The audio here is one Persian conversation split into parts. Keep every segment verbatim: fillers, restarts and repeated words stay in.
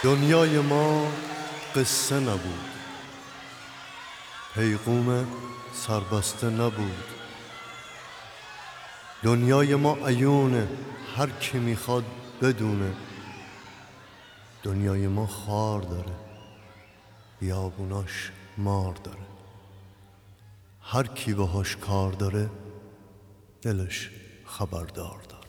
دنیای ما قصه نبود، پیغام سربسته نبود. دنیای ما عیونه، هر کی میخواد بدونه. دنیای ما خار داره، بیابوناش مار داره. هر کی باهاش کار داره دلش خبردار داره.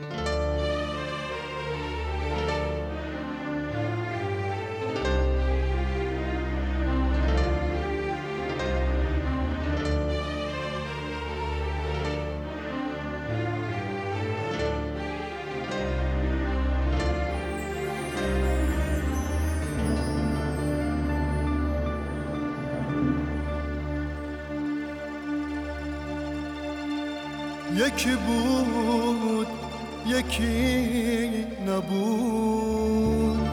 یکی بود یکی نبود،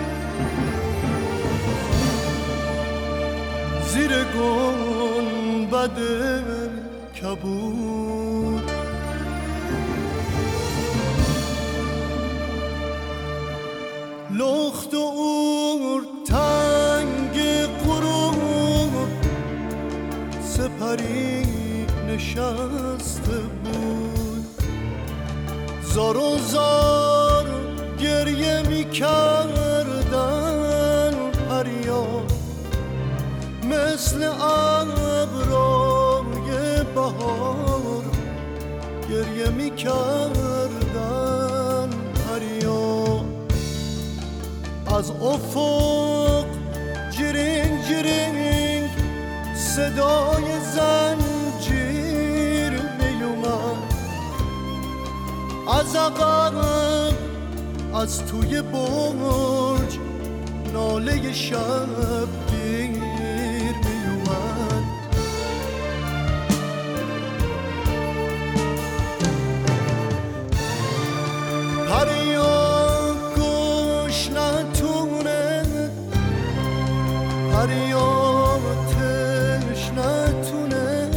زیر گنبد کبود. لخت و اور تنگ غروب، سپری نشسته بود. زار و زار گریه می کردن پریا، مثل ابرای بهار گریه می کردن پریا. از افق جرینگ جرینگ صدای زنجیر می اومد. از عقب از توی برج ناله شبگیر می اومد. پریا گوش نتونه، پریا تش نتونه،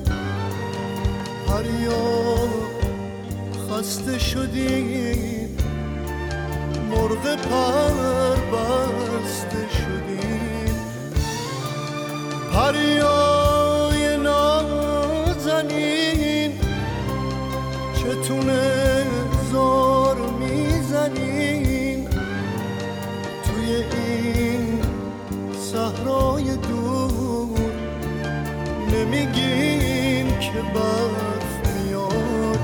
پریا خسته شدیم، مرغ پر بسته شدیم. پریای نازنین، چتونه زار میزنیم توی این صحرای دور. نمیگیم که برف میاد،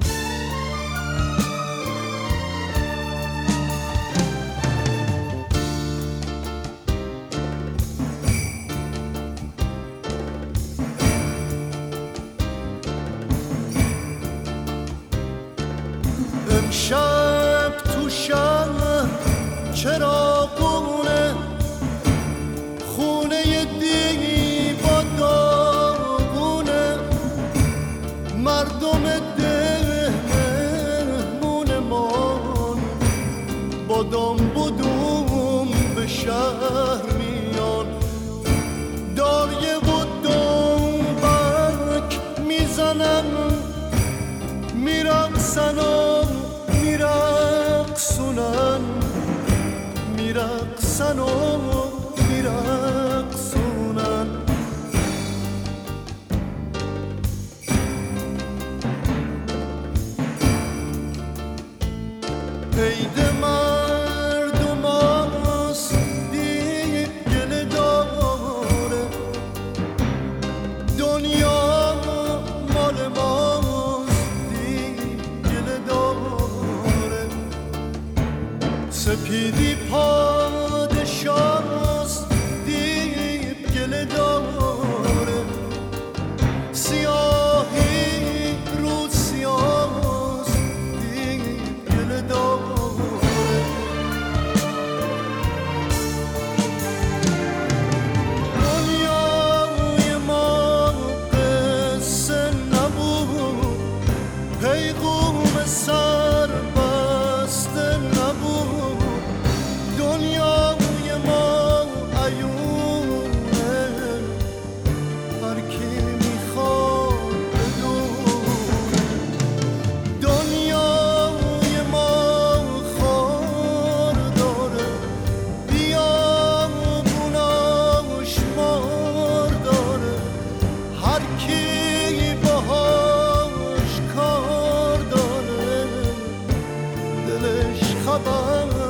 امشب تو شهر چراغونه، خونه دیبا داغونه. مردم دهمونمان بادام بودوم به شهر میان. داریه و دنبک میزنن، میرقصن و میرقصونن، میرقصن و میرقصونن. عید مردم هاست دیگه گله داره، دنیا مال ماست دیگه گله داره. سپیدی پادشاست دیگه گله داره، سیاهی رو سیاست دیگه گله داره. دنیای ما قصه نبود، پیغام سر بسته نبود. دنیا خبر